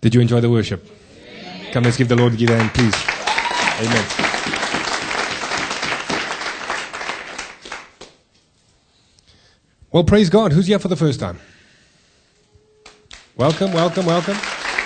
Did you enjoy the worship? Amen. Come, let's give the Lord a give hand, please. Amen. Well, praise God. Who's here for the first time? Welcome, welcome, welcome.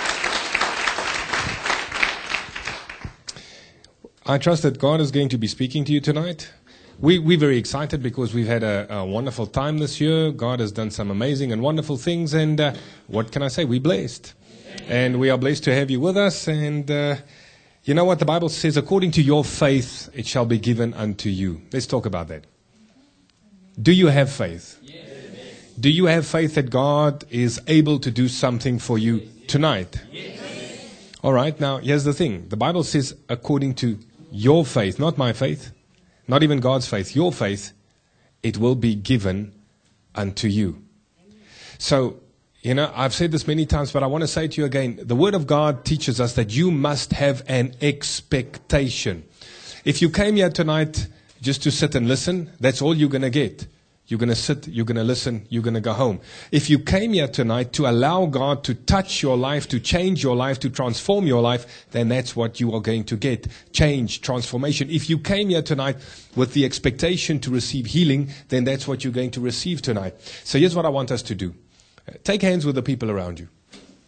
I trust that God is going to be speaking to you tonight. We're very excited because we've had a wonderful time this year. God has done some amazing and wonderful things, and what can I say? We're blessed. And we are blessed to have you with us. And you know what the Bible says? According to your faith, it shall be given unto you. Let's talk about that. Do you have faith? Yes. Do you have faith that God is able to do something for you tonight? Yes. All right. Now, here's the thing. The Bible says according to your faith, not my faith, not even God's faith, your faith, it will be given unto you. So, you know, I've said this many times, but I want to say to you again, the Word of God teaches us that you must have an expectation. If you came here tonight just to sit and listen, that's all you're going to get. You're going to sit, you're going to listen, you're going to go home. If you came here tonight to allow God to touch your life, to change your life, to transform your life, then that's what you are going to get. Change, transformation. If you came here tonight with the expectation to receive healing, then that's what you're going to receive tonight. So here's what I want us to do. Take hands with the people around you.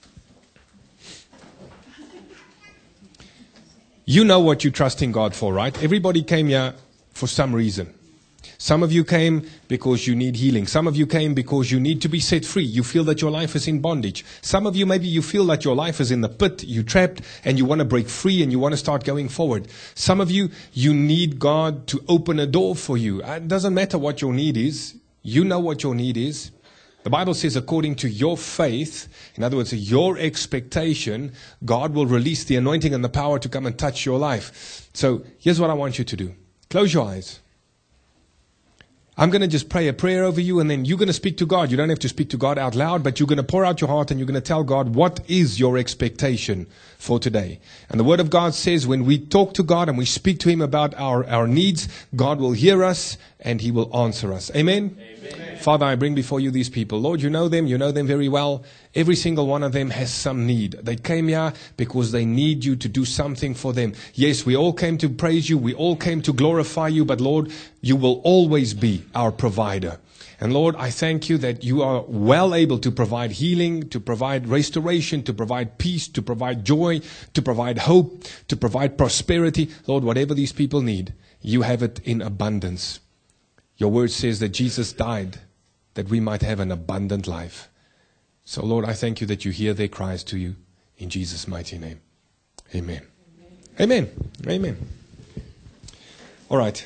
You know what you're trusting God for, right? Everybody came here for some reason. Some of you came because you need healing. Some of you came because you need to be set free. You feel that your life is in bondage. Some of you, maybe you feel that your life is in the pit, you're trapped, and you want to break free and you want to start going forward. Some of you, you need God to open a door for you. It doesn't matter what your need is. You know what your need is. The Bible says according to your faith, in other words, your expectation, God will release the anointing and the power to come and touch your life. So here's what I want you to do. Close your eyes. I'm going to just pray a prayer over you, and then you're going to speak to God. You don't have to speak to God out loud, but you're going to pour out your heart and you're going to tell God, what is your expectation for today? And the Word of God says when we talk to God and we speak to Him about our needs, God will hear us and He will answer us. Amen? Amen. Father, I bring before you these people. Lord, you know them very well. Every single one of them has some need. They came here because they need you to do something for them. Yes, we all came to praise you. We all came to glorify you. But Lord, you will always be our provider. And Lord, I thank you that you are well able to provide healing, to provide restoration, to provide peace, to provide joy, to provide hope, to provide prosperity. Lord, whatever these people need, you have it in abundance. Your word says that Jesus died that we might have an abundant life. So, Lord, I thank you that you hear their cries to you in Jesus' mighty name. Amen. Amen. Amen. All right.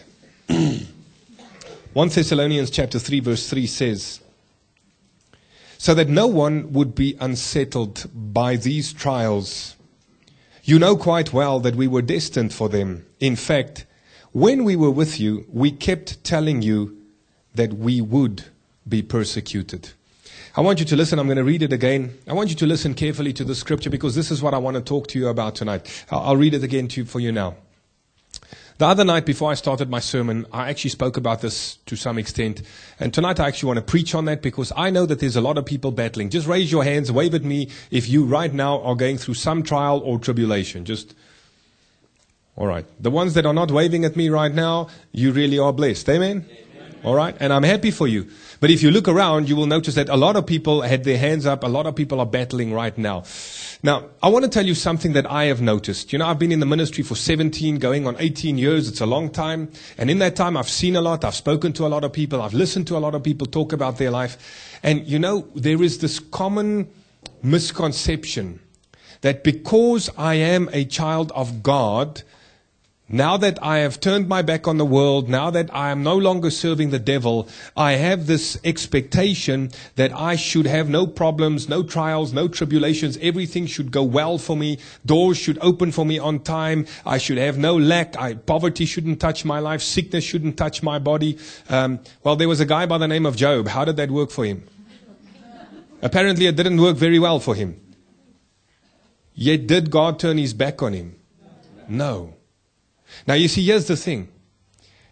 1 Thessalonians chapter 3 verse 3 says, so that no one would be unsettled by these trials. You know quite well that we were destined for them. In fact, when we were with you, we kept telling you that we would be persecuted. I want you to listen. I'm going to read it again. I want you to listen carefully to the scripture because this is what I want to talk to you about tonight. I'll read it again for you now. The other night before I started my sermon, I actually spoke about this to some extent. And tonight I actually want to preach on that because I know that there's a lot of people battling. Just raise your hands, wave at me if you right now are going through some trial or tribulation. All right. The ones that are not waving at me right now, you really are blessed. Amen? All right. And I'm happy for you. But if you look around, you will notice that a lot of people had their hands up. A lot of people are battling right now. Now, I want to tell you something that I have noticed. You know, I've been in the ministry for 17, going on 18 years. It's a long time. And in that time, I've seen a lot. I've spoken to a lot of people. I've listened to a lot of people talk about their life. And, you know, there is this common misconception that because I am a child of God, now that I have turned my back on the world, now that I am no longer serving the devil, I have this expectation that I should have no problems, no trials, no tribulations. Everything should go well for me. Doors should open for me on time. I should have no lack. Poverty shouldn't touch my life. Sickness shouldn't touch my body. Well, there was a guy by the name of Job. How did that work for him? Apparently, it didn't work very well for him. Yet, did God turn his back on him? No. Now, you see, here's the thing.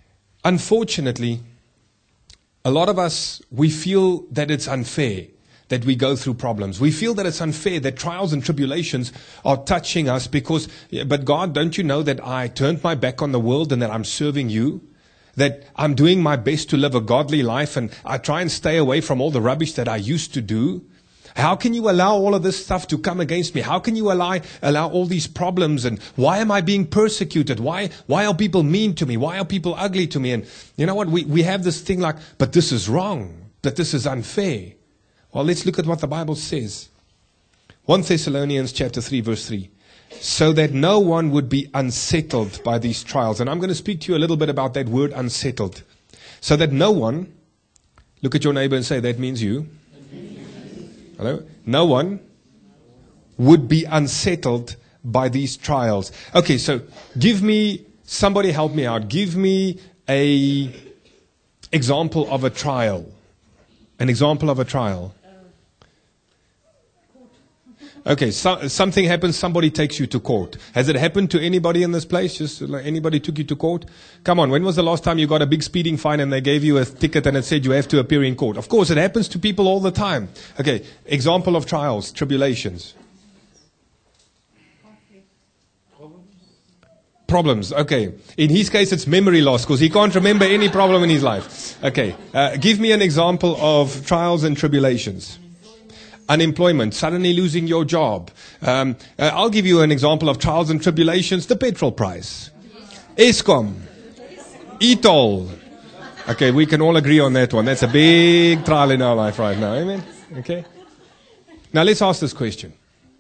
Unfortunately, a lot of us, we feel that it's unfair. that we go through problems. We feel that it's unfair, that trials and tribulations are touching us because, but God, don't you know that I turned my back on the world and that I'm serving you? That I'm doing my best to live a godly life and I try and stay away from all the rubbish that I used to do? How can you allow all of this stuff to come against me? How can you allow all these problems? And why am I being persecuted? Why are people mean to me? Why are people ugly to me? And you know what? We have this thing like, but this is wrong. But this is unfair. Well, let's look at what the Bible says. 1 Thessalonians chapter 3, verse 3. So that no one would be unsettled by these trials. And I'm going to speak to you a little bit about that word unsettled. So that no one, look at your neighbor and say, that means you. Hello? No one would be unsettled by these trials. Okay, so somebody help me out. Give me a example of a trial. An example of a trial. Okay, something happens, somebody takes you to court. Has it happened to anybody in this place? Just like anybody took you to court? Come on, when was the last time you got a big speeding fine and they gave you a ticket and it said you have to appear in court? Of course, it happens to people all the time. Okay, example of trials, tribulations. Problems, okay. In his case, it's memory loss because he can't remember any problem in his life. Okay, give me an example of trials and tribulations. Unemployment, suddenly losing your job. I'll give you an example of trials and tribulations. The petrol price. Eskom. E-toll. Okay, we can all agree on that one. That's a big trial in our life right now. Amen? Okay. Now let's ask this question.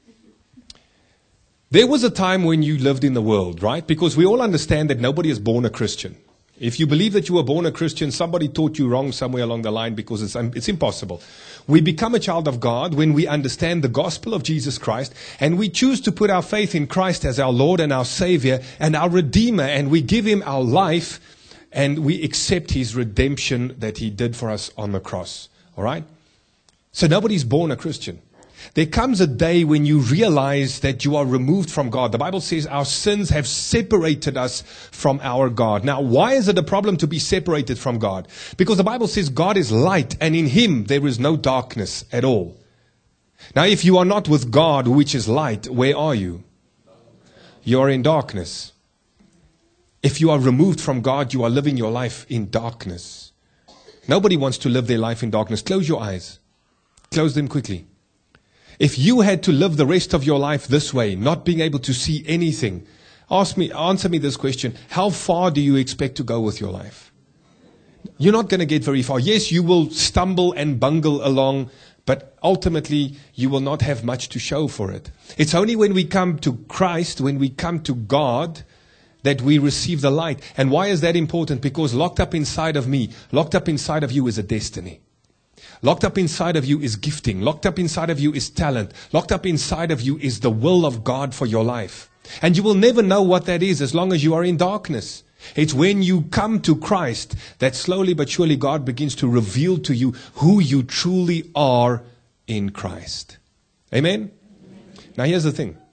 There was a time when you lived in the world, right? Because we all understand that nobody is born a Christian. If you believe that you were born a Christian, somebody taught you wrong somewhere along the line because it's impossible. We become a child of God when we understand the gospel of Jesus Christ and we choose to put our faith in Christ as our Lord and our Savior and our Redeemer, and we give Him our life and we accept His redemption that He did for us on the cross. All right? So nobody's born a Christian. There comes a day when you realize that you are removed from God. The Bible says our sins have separated us from our God. Now, why is it a problem to be separated from God? Because the Bible says God is light and in Him there is no darkness at all. Now, if you are not with God, which is light, where are you? You are in darkness. If you are removed from God, you are living your life in darkness. Nobody wants to live their life in darkness. Close your eyes. Close them quickly. If you had to live the rest of your life this way, not being able to see anything, answer me this question. How far do you expect to go with your life? You're not going to get very far. Yes, you will stumble and bungle along, but ultimately you will not have much to show for it. It's only when we come to Christ, when we come to God, that we receive the light. And why is that important? Because locked up inside of me, locked up inside of you is a destiny. Locked up inside of you is gifting. Locked up inside of you is talent. Locked up inside of you is the will of God for your life. And you will never know what that is as long as you are in darkness. It's when you come to Christ that slowly but surely God begins to reveal to you who you truly are in Christ. Amen? Now here's the thing.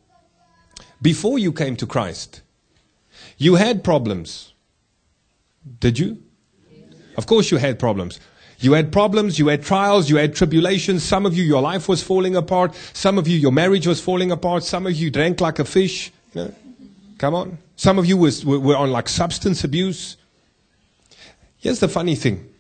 Before you came to Christ, you had problems. Did you? Of course you had problems. You had problems, you had trials, you had tribulations. Some of you, your life was falling apart. Some of you, your marriage was falling apart. Some of you drank like a fish. You know? Come on. Some of you were on like substance abuse. Here's the funny thing.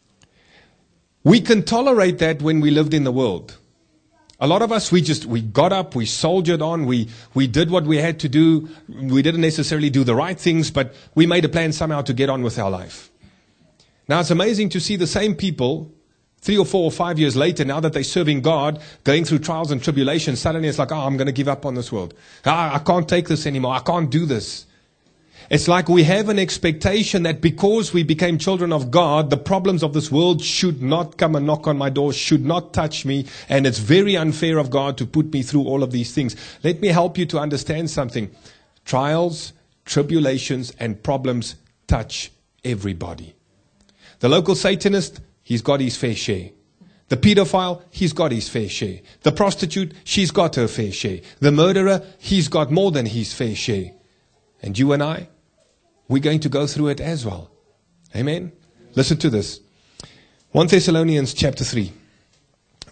We can tolerate that when we lived in the world. A lot of us, we got up, we soldiered on, we did what we had to do. We didn't necessarily do the right things, but we made a plan somehow to get on with our life. Now it's amazing to see the same people 3 or 4 or 5 years later, now that they're serving God, going through trials and tribulations, suddenly it's like, I'm going to give up on this world. I can't take this anymore. I can't do this. It's like we have an expectation that because we became children of God, the problems of this world should not come and knock on my door, should not touch me, and it's very unfair of God to put me through all of these things. Let me help you to understand something. Trials, tribulations, and problems touch everybody. The local Satanist, he's got his fair share. The pedophile, he's got his fair share. The prostitute, she's got her fair share. The murderer, he's got more than his fair share. And you and I, we're going to go through it as well. Amen? Listen to this. 1 Thessalonians chapter 3,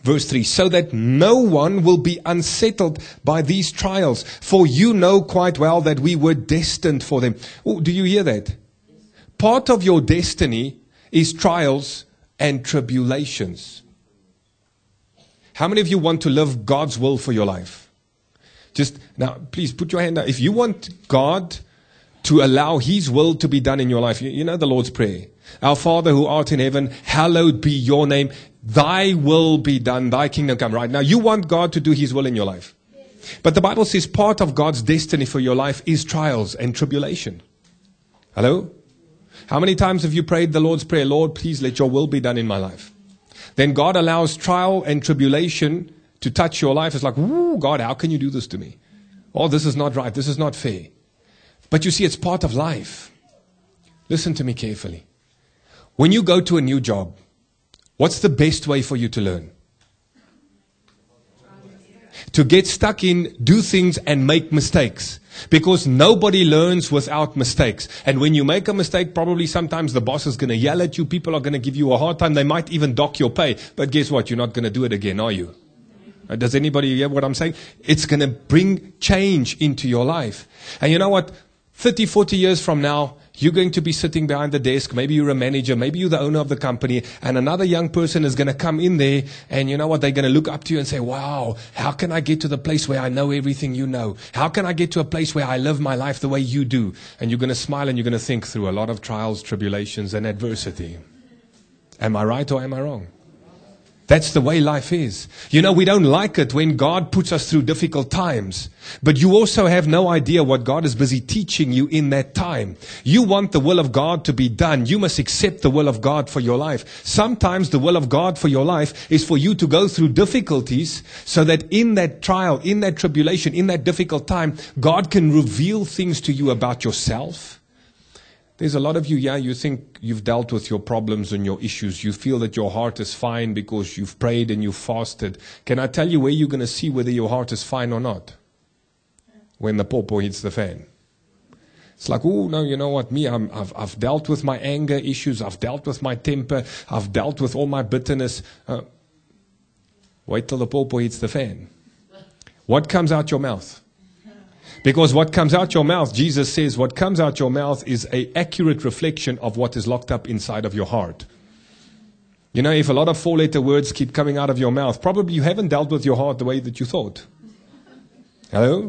Verse 3, so that no one will be unsettled by these trials, for you know quite well that we were destined for them. Oh, do you hear that? Part of your destiny is trials and tribulations. How many of you want to live God's will for your life? Just now, please put your hand up. If you want God to allow His will to be done in your life, you know the Lord's Prayer. Our Father who art in heaven, hallowed be your name. Thy will be done, thy kingdom come. Right now, you want God to do His will in your life. But the Bible says part of God's destiny for your life is trials and tribulation. Hello? How many times have you prayed the Lord's Prayer? Lord, please let your will be done in my life. Then God allows trial and tribulation to touch your life. It's like, ooh, God, how can you do this to me? Oh, this is not right. This is not fair. But you see, it's part of life. Listen to me carefully. When you go to a new job, what's the best way for you to learn? To get stuck in, do things and make mistakes. Because nobody learns without mistakes. And when you make a mistake, probably sometimes the boss is going to yell at you. People are going to give you a hard time. They might even dock your pay. But guess what? You're not going to do it again, are you? Does anybody hear what I'm saying? It's going to bring change into your life. And you know what? 30, 40 years from now, you're going to be sitting behind the desk. Maybe you're a manager. Maybe you're the owner of the company. And another young person is going to come in there. And you know what? They're going to look up to you and say, wow, how can I get to the place where I know everything you know? How can I get to a place where I live my life the way you do? And you're going to smile and you're going to think through a lot of trials, tribulations, and adversity. Am I right or am I wrong? That's the way life is. You know, we don't like it when God puts us through difficult times. But you also have no idea what God is busy teaching you in that time. You want the will of God to be done. You must accept the will of God for your life. Sometimes the will of God for your life is for you to go through difficulties so that in that trial, in that tribulation, in that difficult time, God can reveal things to you about yourself. There's a lot of you, you think you've dealt with your problems and your issues. You feel that your heart is fine because you've prayed and you've fasted. Can I tell you where you're going to see whether your heart is fine or not? When the pawpaw hits the fan. It's like, oh, no, you know what, I've dealt with my anger issues. I've dealt with my temper. I've dealt with all my bitterness. Wait till the pawpaw hits the fan. What comes out your mouth? Because what comes out your mouth, Jesus says, what comes out your mouth is an accurate reflection of what is locked up inside of your heart. You know, if a lot of 4-letter words keep coming out of your mouth, probably you haven't dealt with your heart the way that you thought. Hello?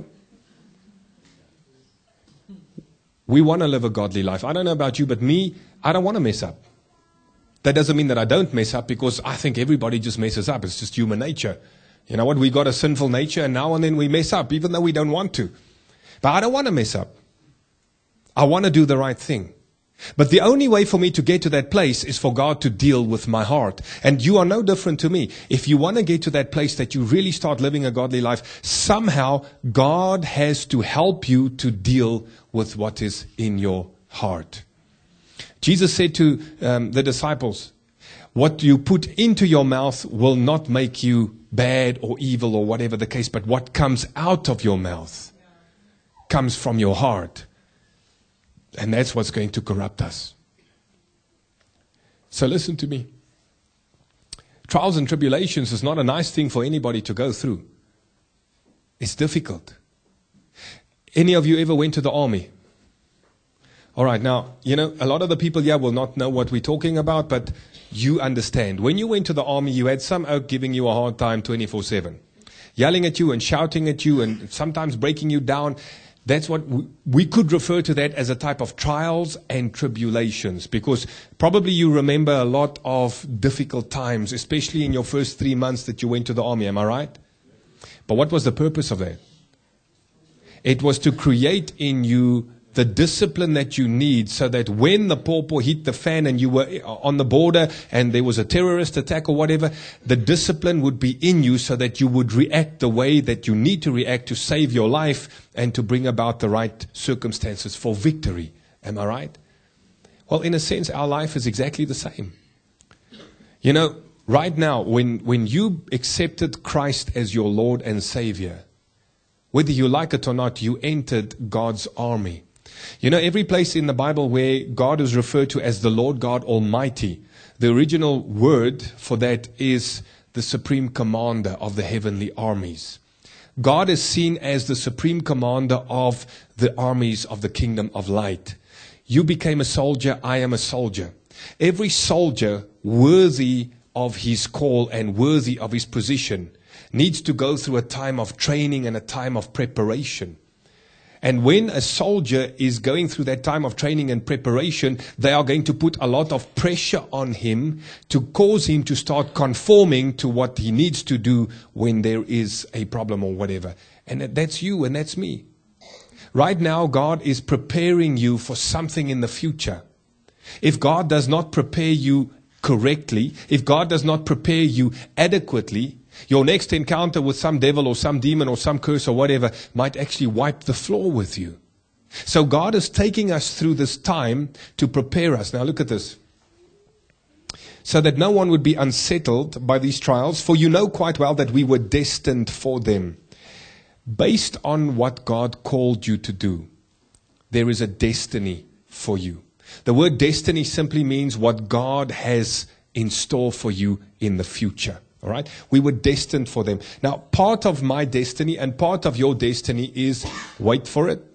We want to live a godly life. I don't know about you, but me, I don't want to mess up. That doesn't mean that I don't mess up, because I think everybody just messes up. It's just human nature. You know what? We got a sinful nature, and now and then we mess up, even though we don't want to. But I don't want to mess up. I want to do the right thing. But the only way for me to get to that place is for God to deal with my heart. And you are no different to me. If you want to get to that place that you really start living a godly life, somehow God has to help you to deal with what is in your heart. Jesus said to the disciples, what you put into your mouth will not make you bad or evil or whatever the case, but what comes out of your mouth comes from your heart. And that's what's going to corrupt us. So listen to me. Trials and tribulations is not a nice thing for anybody to go through. It's difficult. Any of you ever went to the army? All right, now, you know, a lot of the people here will not know what we're talking about, but you understand. When you went to the army, you had some oak giving you a hard time 24/7. Yelling at you and shouting at you and sometimes breaking you down. That's what we could refer to that as a type of trials and tribulations, because probably you remember a lot of difficult times, especially in your first 3 months that you went to the army. Am I right? But what was the purpose of that? It was to create in you the discipline that you need, so that when the pawpaw hit the fan and you were on the border and there was a terrorist attack or whatever, the discipline would be in you so that you would react the way that you need to react to save your life and to bring about the right circumstances for victory. Am I right? Well, in a sense, our life is exactly the same. You know, right now, when you accepted Christ as your Lord and Savior, whether you like it or not, you entered God's army. You know, every place in the Bible where God is referred to as the Lord God Almighty, the original word for that is the supreme commander of the heavenly armies. God is seen as the supreme commander of the armies of the kingdom of light. You became a soldier, I am a soldier. Every soldier worthy of his call and worthy of his position needs to go through a time of training and a time of preparation. And when a soldier is going through that time of training and preparation, they are going to put a lot of pressure on him to cause him to start conforming to what he needs to do when there is a problem or whatever. And that's you and that's me. Right now, God is preparing you for something in the future. If God does not prepare you correctly, if God does not prepare you adequately, your next encounter with some devil or some demon or some curse or whatever might actually wipe the floor with you. So God is taking us through this time to prepare us. Now look at this. So that no one would be unsettled by these trials, for you know quite well that we were destined for them. Based on what God called you to do, there is a destiny for you. The word destiny simply means what God has in store for you in the future. All right? We were destined for them. Now, part of my destiny and part of your destiny is, wait for it,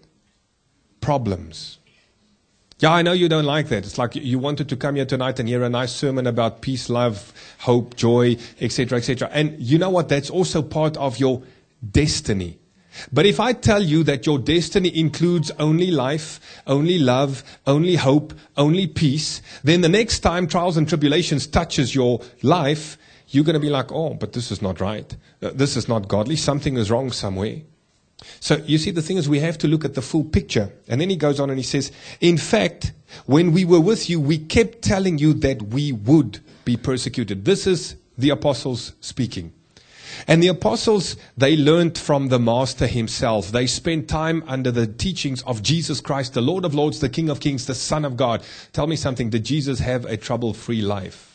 problems. Yeah, I know you don't like that. It's like you wanted to come here tonight and hear a nice sermon about peace, love, hope, joy, etc., etc. And you know what? That's also part of your destiny. But if I tell you that your destiny includes only life, only love, only hope, only peace, then the next time trials and tribulations touches your life, you're going to be like, oh, but this is not right. This is not godly. Something is wrong somewhere. So you see, the thing is we have to look at the full picture. And then he goes on and he says, in fact, when we were with you, we kept telling you that we would be persecuted. This is the apostles speaking. And the apostles, they learned from the Master himself. They spent time under the teachings of Jesus Christ, the Lord of Lords, the King of Kings, the Son of God. Tell me something. Did Jesus have a trouble-free life?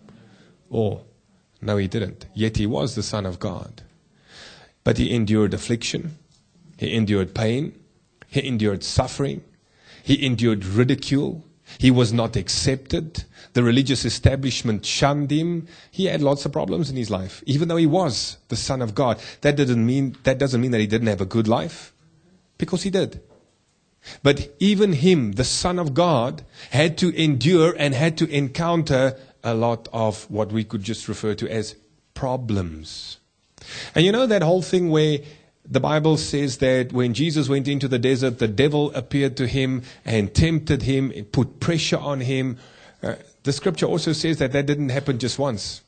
Or, no, he didn't. Yet he was the Son of God. But he endured affliction. He endured pain. He endured suffering. He endured ridicule. He was not accepted. The religious establishment shunned him. He had lots of problems in his life, even though he was the Son of God. That doesn't mean that he didn't have a good life, because he did. But even him, the Son of God, had to endure and had to encounter a lot of what we could just refer to as problems. And you know that whole thing where the Bible says that when Jesus went into the desert, the devil appeared to him and tempted him, and put pressure on him. The scripture also says that didn't happen just once.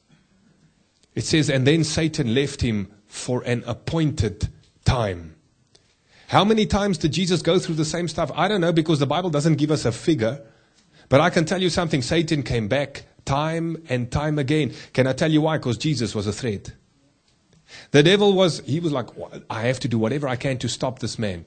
It says, and then Satan left him for an appointed time. How many times did Jesus go through the same stuff? I don't know, because the Bible doesn't give us a figure. But I can tell you something. Satan came back time and time again. Can I tell you why? Because Jesus was a threat. The devil was like, I have to do whatever I can to stop this man.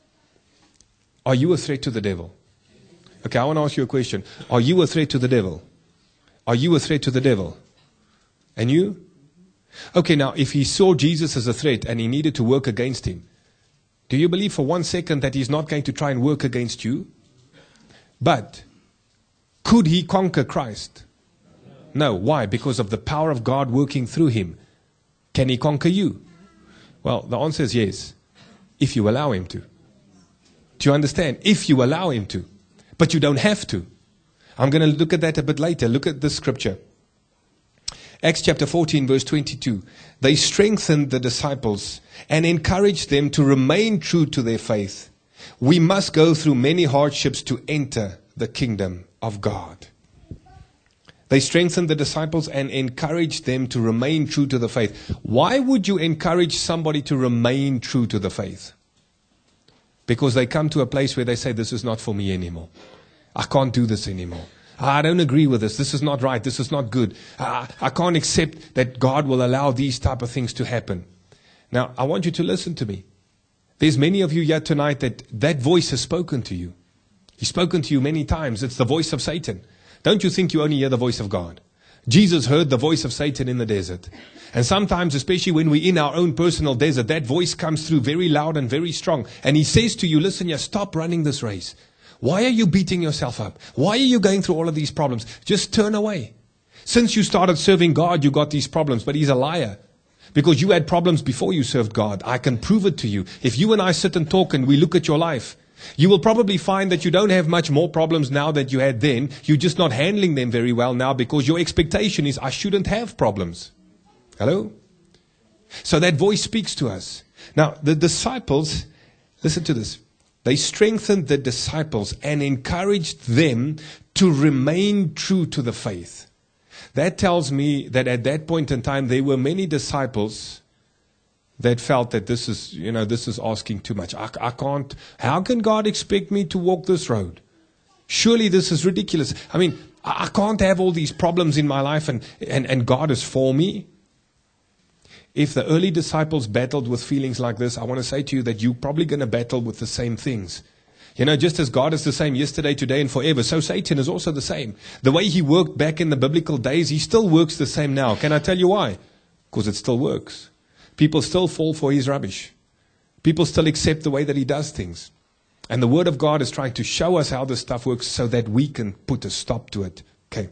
Are you a threat to the devil? Okay, I want to ask you a question. Are you a threat to the devil? Are you a threat to the devil? And you? Okay, now, if he saw Jesus as a threat and he needed to work against him, do you believe for 1 second that he's not going to try and work against you? But could he conquer Christ? No. Why? Because of the power of God working through him. Can he conquer you? Well, the answer is yes, if you allow him to. Do you understand? If you allow him to. But you don't have to. I'm going to look at that a bit later. Look at this scripture. Acts chapter 14, verse 22. They strengthened the disciples and encouraged them to remain true to their faith. We must go through many hardships to enter the kingdom of God. They strengthened the disciples and encouraged them to remain true to the faith. Why would you encourage somebody to remain true to the faith? Because they come to a place where they say, this is not for me anymore. I can't do this anymore. I don't agree with this. This is not right. This is not good. I can't accept that God will allow these type of things to happen. Now, I want you to listen to me. There's many of you here tonight that voice has spoken to you. He's spoken to you many times. It's the voice of Satan. Don't you think you only hear the voice of God? Jesus heard the voice of Satan in the desert. And sometimes, especially when we're in our own personal desert, that voice comes through very loud and very strong. And he says to you, listen here, stop running this race. Why are you beating yourself up? Why are you going through all of these problems? Just turn away. Since you started serving God, you got these problems. But he's a liar. Because you had problems before you served God. I can prove it to you. If you and I sit and talk and we look at your life, you will probably find that you don't have much more problems now than you had then. You're just not handling them very well now because your expectation is, I shouldn't have problems. Hello? So that voice speaks to us. Now, the disciples, listen to this. They strengthened the disciples and encouraged them to remain true to the faith. That tells me that at that point in time, there were many disciples that felt that this is asking too much. I can't, how can God expect me to walk this road? Surely this is ridiculous. I mean, I can't have all these problems in my life and God is for me. If the early disciples battled with feelings like this, I want to say to you that you're probably going to battle with the same things. Just as God is the same yesterday, today, and forever, so Satan is also the same. The way he worked back in the biblical days, he still works the same now. Can I tell you why? Because it still works. People still fall for his rubbish. People still accept the way that he does things. And the Word of God is trying to show us how this stuff works so that we can put a stop to it. Okay.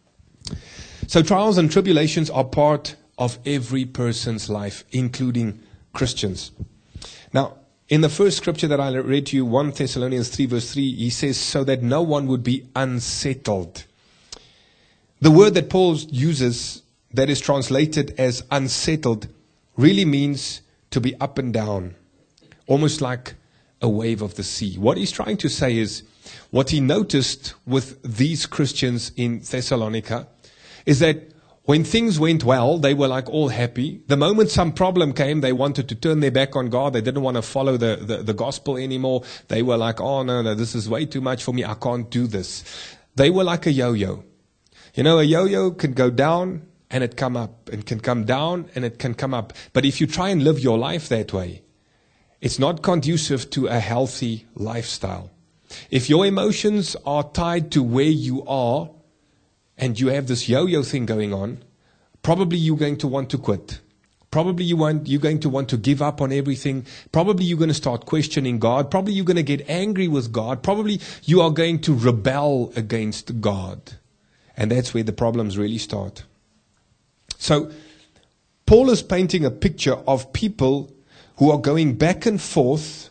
So trials and tribulations are part of every person's life, including Christians. Now, in the first scripture that I read to you, 1 Thessalonians 3 verse 3, he says, so that no one would be unsettled. The word that Paul uses that is translated as unsettled really means to be up and down, almost like a wave of the sea. What he's trying to say is, what he noticed with these Christians in Thessalonica is that when things went well, they were like all happy. The moment some problem came, they wanted to turn their back on God. They didn't want to follow the gospel anymore. They were like, oh, no, this is way too much for me. I can't do this. They were like a yo-yo. A yo-yo can go down and it come up. It can come down and it can come up. But if you try and live your life that way, it's not conducive to a healthy lifestyle. If your emotions are tied to where you are, and you have this yo-yo thing going on, probably you're going to want to quit. Probably you're going to want to give up on everything. Probably you're going to start questioning God. Probably you're going to get angry with God. Probably you are going to rebel against God. And that's where the problems really start. So, Paul is painting a picture of people who are going back and forth,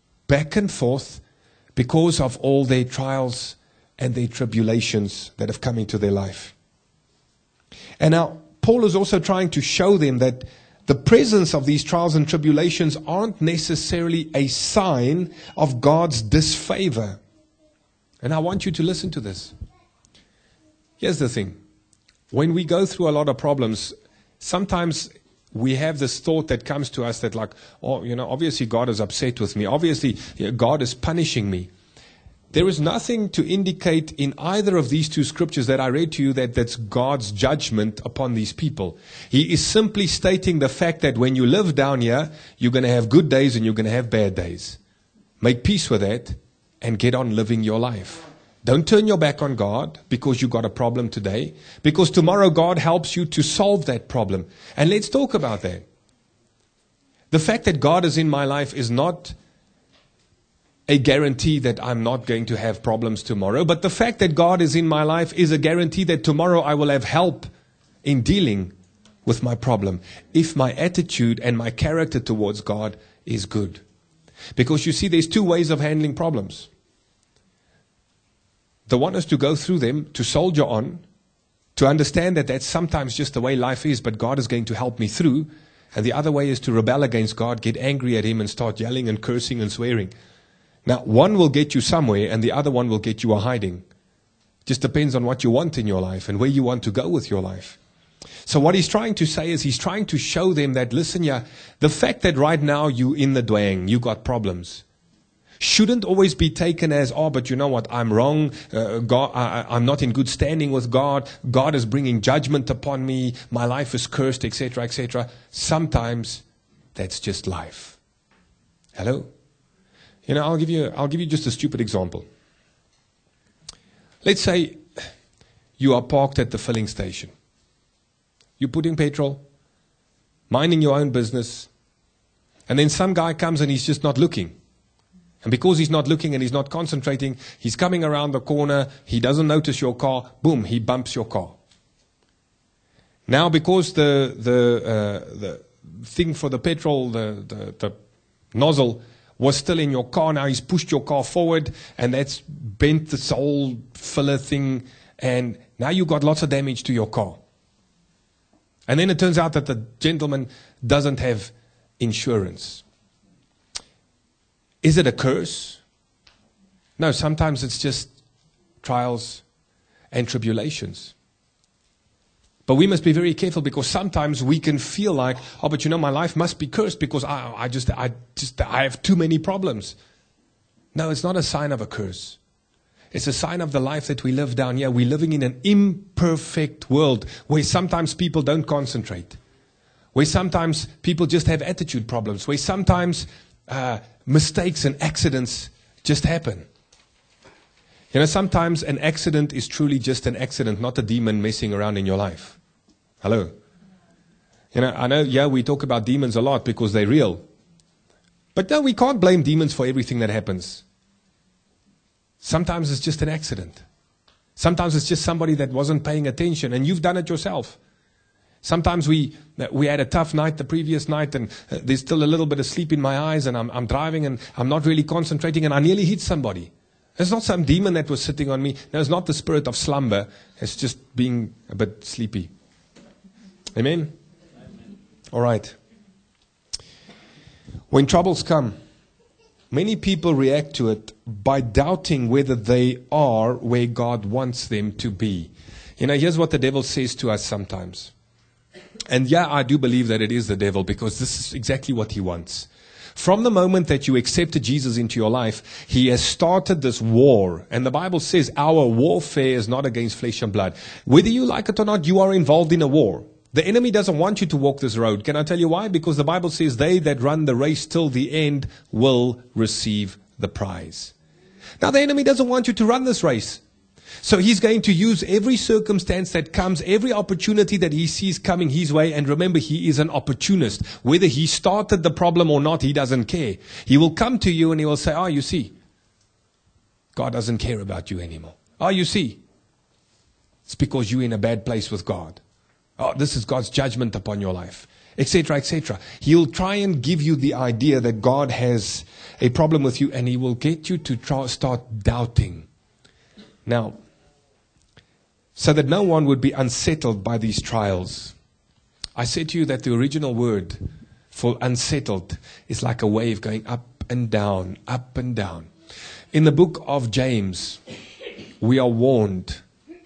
because of all their trials and their tribulations that have come into their life. And now, Paul is also trying to show them that the presence of these trials and tribulations aren't necessarily a sign of God's disfavor. And I want you to listen to this. Here's the thing. When we go through a lot of problems, sometimes we have this thought that comes to us that obviously God is upset with me. Obviously, God is punishing me. There is nothing to indicate in either of these two scriptures that I read to you that's God's judgment upon these people. He is simply stating the fact that when you live down here, you're going to have good days and you're going to have bad days. Make peace with that and get on living your life. Don't turn your back on God because you got a problem today, because tomorrow God helps you to solve that problem. And let's talk about that. The fact that God is in my life is not a guarantee that I'm not going to have problems tomorrow. But the fact that God is in my life is a guarantee that tomorrow I will have help in dealing with my problem, if my attitude and my character towards God is good. Because you see, there's two ways of handling problems. The one is to go through them, to soldier on, to understand that that's sometimes just the way life is, but God is going to help me through. And the other way is to rebel against God, get angry at Him and start yelling and cursing and swearing. Now, one will get you somewhere and the other one will get you a hiding. Just depends on what you want in your life and where you want to go with your life. So what he's trying to say is he's trying to show them that, listen, the fact that right now you in the dwang, you got problems, shouldn't always be taken as, but you know what, I'm wrong, God, I'm not in good standing with God, God is bringing judgment upon me, my life is cursed, etc., etc. Sometimes that's just life. Hello? I'll give you just a stupid example. Let's say you are parked at the filling station. You're putting petrol, minding your own business, and then some guy comes and he's just not looking. And because he's not looking and he's not concentrating, he's coming around the corner, he doesn't notice your car, boom, he bumps your car. Now, because the thing for the petrol, the nozzle was still in your car, now he's pushed your car forward, and that's bent this whole filler thing, and now you got lots of damage to your car. And then it turns out that the gentleman doesn't have insurance. Is it a curse? No, sometimes it's just trials and tribulations. But we must be very careful, because sometimes we can feel like, oh, but my life must be cursed because I have too many problems. No, it's not a sign of a curse. It's a sign of the life that we live down here. We're living in an imperfect world where sometimes people don't concentrate, where sometimes people just have attitude problems, where sometimes mistakes and accidents just happen. Sometimes an accident is truly just an accident, not a demon messing around in your life. Hello? I know, we talk about demons a lot because they're real. But no, we can't blame demons for everything that happens. Sometimes it's just an accident. Sometimes it's just somebody that wasn't paying attention, and you've done it yourself. Sometimes we had a tough night the previous night, and there's still a little bit of sleep in my eyes, and I'm driving, and I'm not really concentrating, and I nearly hit somebody. It's not some demon that was sitting on me. No, it's not the spirit of slumber. It's just being a bit sleepy. Amen? All right. When troubles come, many people react to it by doubting whether they are where God wants them to be. Here's what the devil says to us sometimes. And I do believe that it is the devil, because this is exactly what he wants. From the moment that you accepted Jesus into your life, he has started this war. And the Bible says our warfare is not against flesh and blood. Whether you like it or not, you are involved in a war. The enemy doesn't want you to walk this road. Can I tell you why? Because the Bible says they that run the race till the end will receive the prize. Now, the enemy doesn't want you to run this race. So he's going to use every circumstance that comes, every opportunity that he sees coming his way. And remember, he is an opportunist. Whether he started the problem or not, he doesn't care. He will come to you and he will say, you see, God doesn't care about you anymore. You see, it's because you're in a bad place with God. This is God's judgment upon your life, etc., etc. He'll try and give you the idea that God has a problem with you, and he will get you to start doubting. Now, so that no one would be unsettled by these trials. I said to you that the original word for unsettled is like a wave going up and down, up and down. In the book of James, we are warned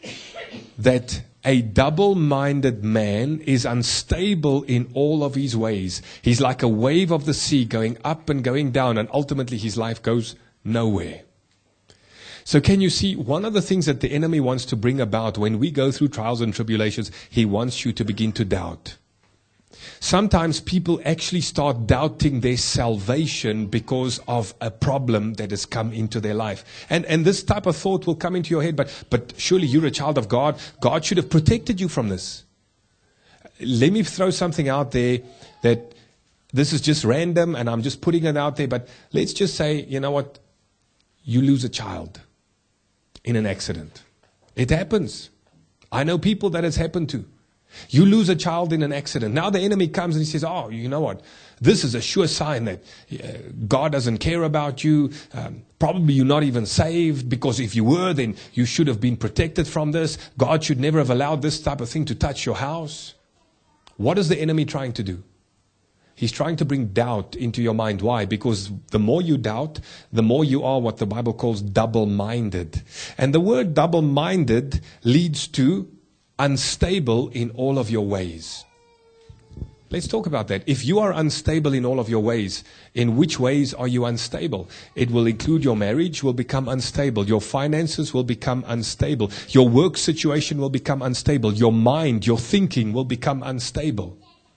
that a double-minded man is unstable in all of his ways. He's like a wave of the sea going up and going down, and ultimately his life goes nowhere. So can you see, one of the things that the enemy wants to bring about when we go through trials and tribulations, he wants you to begin to doubt. Sometimes people actually start doubting their salvation because of a problem that has come into their life. And this type of thought will come into your head, but surely you're a child of God. God should have protected you from this. Let me throw something out there that this is just random and I'm just putting it out there, but let's just say, you know what? You lose a child in an accident. It happens. I know people that has happened to. You lose a child in an accident. Now the enemy comes and he says, you know what? This is a sure sign that God doesn't care about you. Probably you're not even saved, because if you were, then you should have been protected from this. God should never have allowed this type of thing to touch your house. What is the enemy trying to do? He's trying to bring doubt into your mind. Why? Because the more you doubt, the more you are what the Bible calls double-minded. And the word double-minded leads to unstable in all of your ways. Let's talk about that. If you are unstable in all of your ways, in which ways are you unstable? It will include your marriage will become unstable. Your finances will become unstable. Your work situation will become unstable. Your mind, your thinking will become unstable.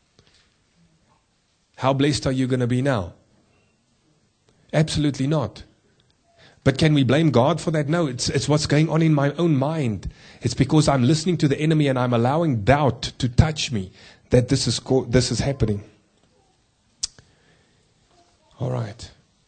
How blessed are you going to be now? Absolutely not. But can we blame God for that? No, it's what's going on in my own mind. It's because I'm listening to the enemy and I'm allowing doubt to touch me that this is happening. All right.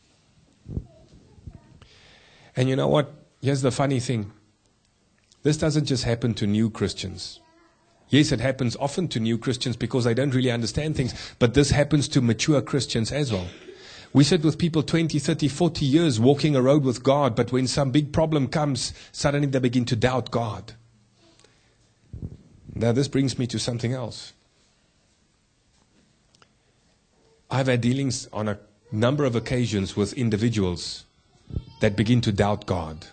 And you know what? Here's the funny thing. This doesn't just happen to new Christians. Yes, it happens often to new Christians because they don't really understand things, but this happens to mature Christians as well. We sit with people 20, 30, 40 years walking a road with God, but when some big problem comes, suddenly they begin to doubt God. Now this brings me to something else. I've had dealings on a number of occasions with individuals that begin to doubt God.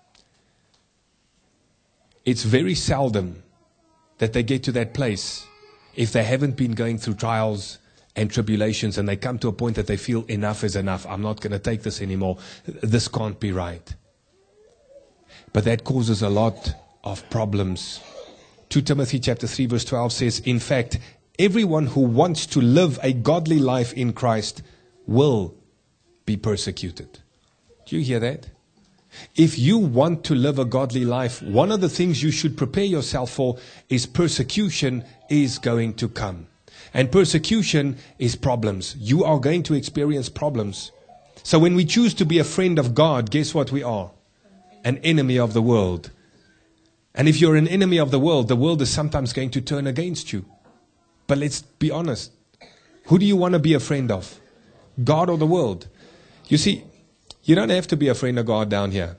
It's very seldom that they get to that place if they haven't been going through trials and tribulations and they come to a point that they feel enough is enough. I'm not going to take this anymore. This can't be right. But that causes a lot of problems. 2 Timothy chapter 3 verse 12 says, in fact, everyone who wants to live a godly life in Christ will be persecuted. Do you hear that? If you want to live a godly life, one of the things you should prepare yourself for is persecution is going to come. And persecution is problems. You are going to experience problems. So when we choose to be a friend of God, guess what we are? An enemy of the world. And if you're an enemy of the world is sometimes going to turn against you. But let's be honest. Who do you want to be a friend of? God or the world? You see, you don't have to be a friend of God down here.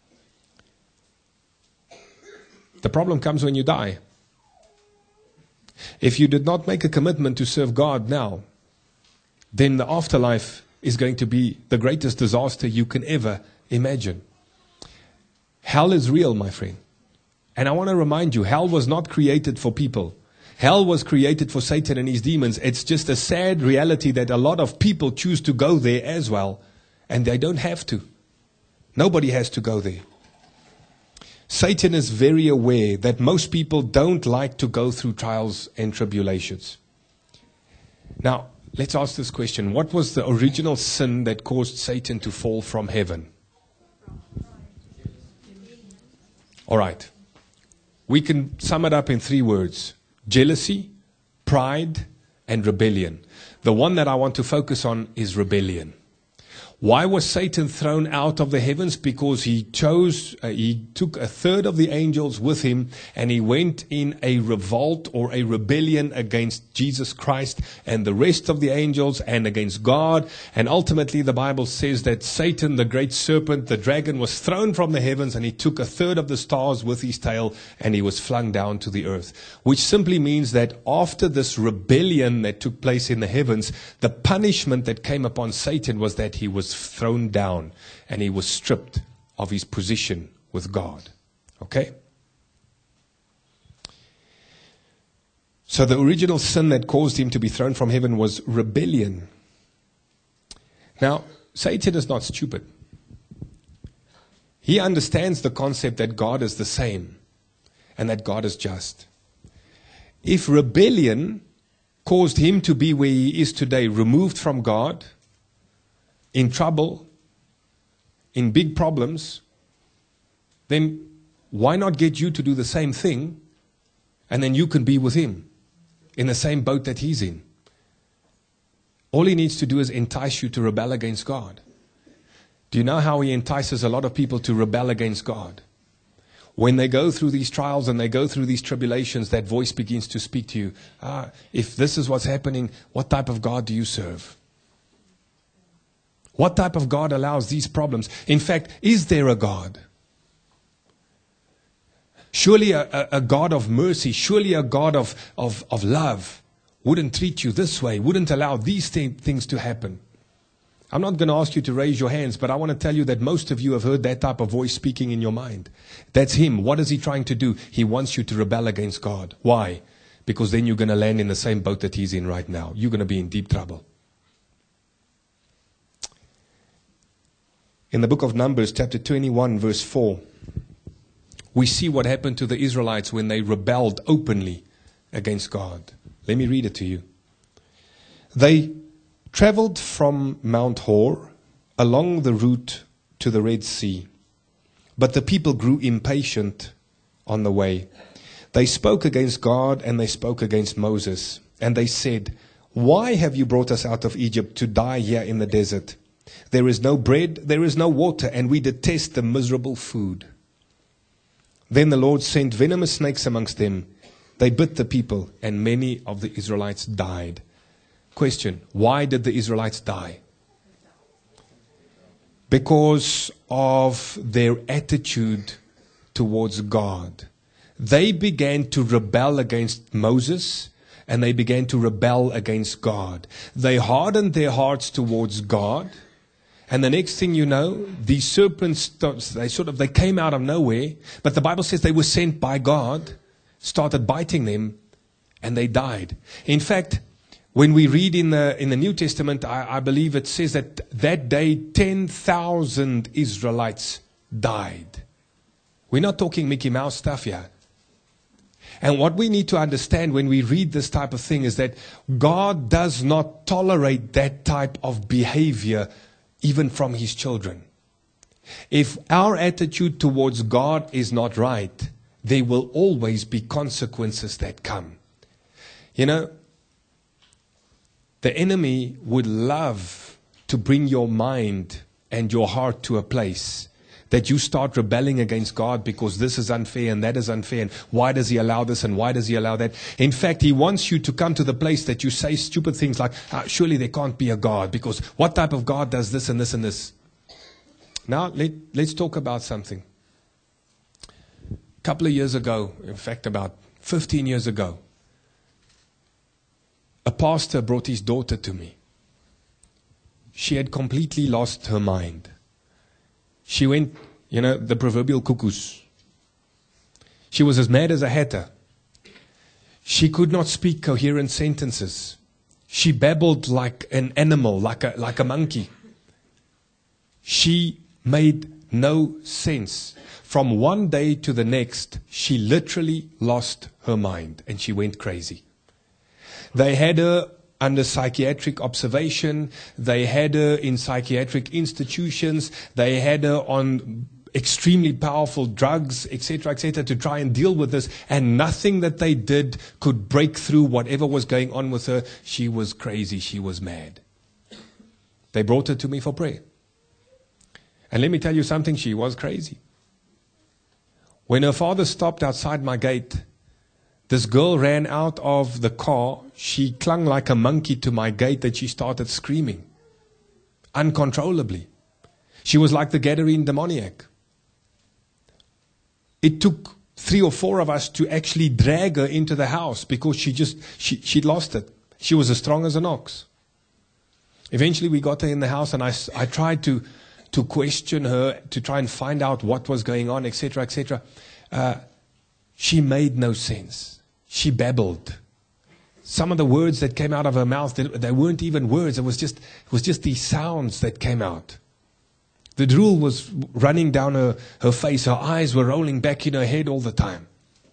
The problem comes when you die. If you did not make a commitment to serve God now, then the afterlife is going to be the greatest disaster you can ever imagine. Hell is real, my friend. And I want to remind you, hell was not created for people. Hell was created for Satan and his demons. It's just a sad reality that a lot of people choose to go there as well. And they don't have to. Nobody has to go there. Satan is very aware that most people don't like to go through trials and tribulations. Now, let's ask this question. What was the original sin that caused Satan to fall from heaven? All right. We can sum it up in 3 words. Jealousy, pride, and rebellion. The one that I want to focus on is rebellion. Why was Satan thrown out of the heavens? Because he took a third of the angels with him and he went in a revolt or a rebellion against Jesus Christ and the rest of the angels and against God. And ultimately the Bible says that Satan, the great serpent, the dragon, was thrown from the heavens and he took a third of the stars with his tail and he was flung down to the earth. Which simply means that after this rebellion that took place in the heavens, the punishment that came upon Satan was that he was thrown down and he was stripped of his position with God. Okay? So the original sin that caused him to be thrown from heaven was rebellion. Now, Satan is not stupid. He understands the concept that God is the same and that God is just. If rebellion caused him to be where he is today, removed from God, in trouble, in big problems, then why not get you to do the same thing and then you can be with him in the same boat that he's in? All he needs to do is entice you to rebel against God. Do you know how he entices a lot of people to rebel against God? When they go through these trials and they go through these tribulations, that voice begins to speak to you. If this is what's happening, what type of God do you serve? What type of God allows these problems? In fact, is there a God? Surely a God of mercy, surely a God of love wouldn't treat you this way, wouldn't allow these things to happen. I'm not going to ask you to raise your hands, but I want to tell you that most of you have heard that type of voice speaking in your mind. That's him. What is he trying to do? He wants you to rebel against God. Why? Because then you're going to land in the same boat that he's in right now. You're going to be in deep trouble. In the book of Numbers, chapter 21, verse 4, we see what happened to the Israelites when they rebelled openly against God. Let me read it to you. They traveled from Mount Hor along the route to the Red Sea, but the people grew impatient on the way. They spoke against God and they spoke against Moses, and they said, "Why have you brought us out of Egypt to die here in the desert? There is no bread, there is no water, and we detest the miserable food." Then the Lord sent venomous snakes amongst them. They bit the people, and many of the Israelites died. Question, why did the Israelites die? Because of their attitude towards God. They began to rebel against Moses, and they began to rebel against God. They hardened their hearts towards God, and the next thing you know, these serpents, they came out of nowhere, but the Bible says they were sent by God, started biting them, and they died. In fact, when we read in the New Testament, I believe it says that day 10,000 Israelites died. We're not talking Mickey Mouse stuff here. And what we need to understand when we read this type of thing is that God does not tolerate that type of behavior even from His children. If our attitude towards God is not right, there will always be consequences that come. You know, the enemy would love to bring your mind and your heart to a place that you start rebelling against God because this is unfair and that is unfair, and why does He allow this and why does He allow that? In fact, He wants you to come to the place that you say stupid things like, surely there can't be a God, because what type of God does this and this and this? Now, let's talk about something. A couple of years ago, in fact about 15 years ago, a pastor brought his daughter to me. She had completely lost her mind. She went, the proverbial cuckoos. She was as mad as a hatter. She could not speak coherent sentences. She babbled like an animal, like a monkey. She made no sense. From one day to the next, she literally lost her mind and she went crazy. They had her under psychiatric observation. They had her in psychiatric institutions. They had her on extremely powerful drugs, etc., to try and deal with this. And nothing that they did could break through whatever was going on with her. She was crazy. She was mad. They brought her to me for prayer. And let me tell you something, she was crazy. When her father stopped outside my gate, this girl ran out of the car. She clung like a monkey to my gate and she started screaming uncontrollably. She was like the Gadarene demoniac. It took 3 or 4 of us to actually drag her into the house because she'd lost it. She was as strong as an ox. Eventually we got her in the house and I tried to question her, to try and find out what was going on, etc. She made no sense. She babbled. Some of the words that came out of her mouth, they weren't even words. It was just these sounds that came out. The drool was running down her face. Her eyes were rolling back in her head all the time.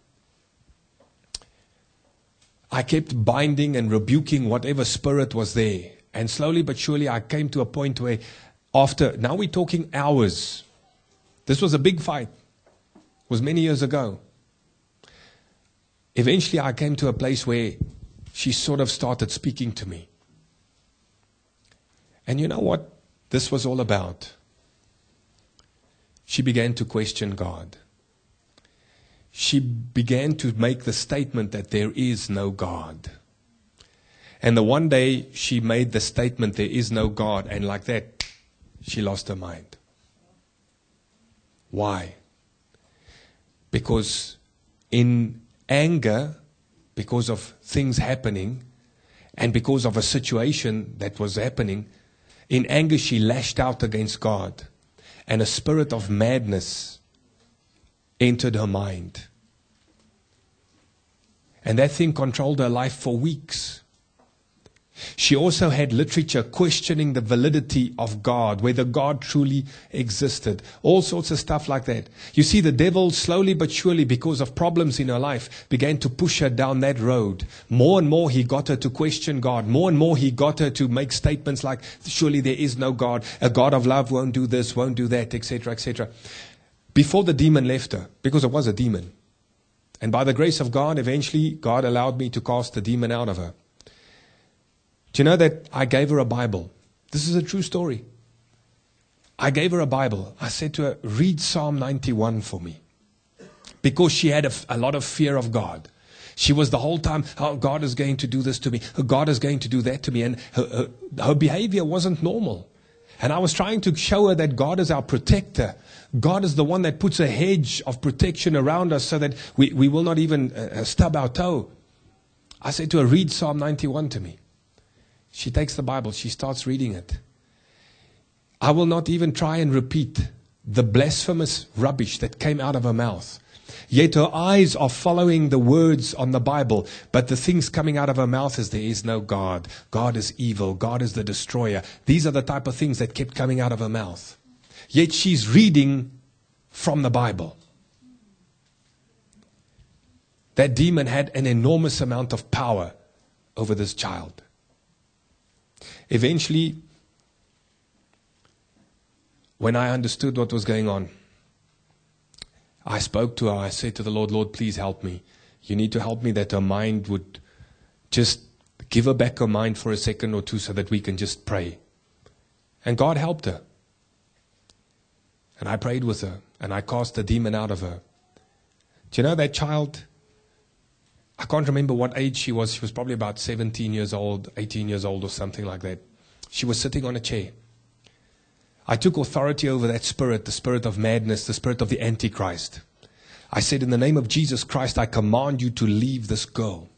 I kept binding and rebuking whatever spirit was there. And slowly but surely I came to a point where now we're talking hours. This was a big fight. It was many years ago. Eventually I came to a place where she sort of started speaking to me. And you know what this was all about? She began to question God. She began to make the statement that there is no God. And the one day she made the statement, there is no God, and like that, she lost her mind. Why? Because in anger, because of things happening, and because of a situation that was happening, in anger she lashed out against God, and a spirit of madness entered her mind. And that thing controlled her life for weeks. She also had literature questioning the validity of God, whether God truly existed. All sorts of stuff like that. You see, the devil slowly but surely, because of problems in her life, began to push her down that road. More and more he got her to question God. More and more he got her to make statements like, surely there is no God. A God of love won't do this, won't do that, etc. Before the demon left her, because it was a demon. And by the grace of God, eventually God allowed me to cast the demon out of her. Do you know that I gave her a Bible? This is a true story. I gave her a Bible. I said to her, read Psalm 91 for me. Because she had a lot of fear of God. She was the whole time, oh, God is going to do this to me. God is going to do that to me. And her behavior wasn't normal. And I was trying to show her that God is our protector. God is the one that puts a hedge of protection around us so that we will not even stub our toe. I said to her, read Psalm 91 to me. She takes the Bible. She starts reading it. I will not even try and repeat the blasphemous rubbish that came out of her mouth. Yet her eyes are following the words on the Bible, but the things coming out of her mouth is there is no God. God is evil. God is the destroyer. These are the type of things that kept coming out of her mouth. Yet she's reading from the Bible. That demon had an enormous amount of power over this child. Eventually, when I understood what was going on, I spoke to her. I said to the Lord, Lord, please help me. You need to help me that her mind would just give her back her mind for a second or two so that we can just pray. And God helped her. And I prayed with her and I cast the demon out of her. Do you know that child? I can't remember what age she was. She was probably about 17 years old, 18 years old or something like that. She was sitting on a chair. I took authority over that spirit, the spirit of madness, the spirit of the Antichrist. I said, in the name of Jesus Christ, I command you to leave this girl.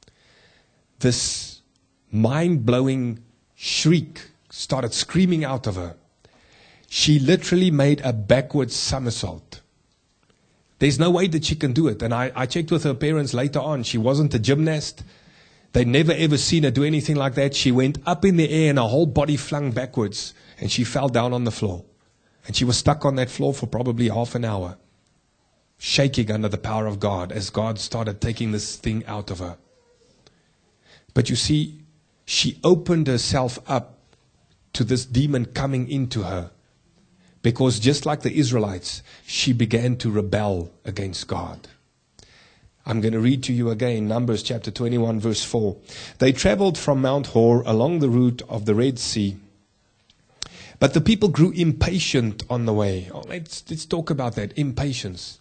This mind-blowing shriek started screaming out of her. She literally made a backward somersault. There's no way that she can do it. And I checked with her parents later on. She wasn't a gymnast. They'd never ever seen her do anything like that. She went up in the air and her whole body flung backwards. And she fell down on the floor. And she was stuck on that floor for probably half an hour, shaking under the power of God as God started taking this thing out of her. But you see, she opened herself up to this demon coming into her. Because just like the Israelites, she began to rebel against God. I'm going to read to you again, Numbers chapter 21, verse 4. They traveled from Mount Hor along the route of the Red Sea. But the people grew impatient on the way. Oh, let's talk about that, impatience.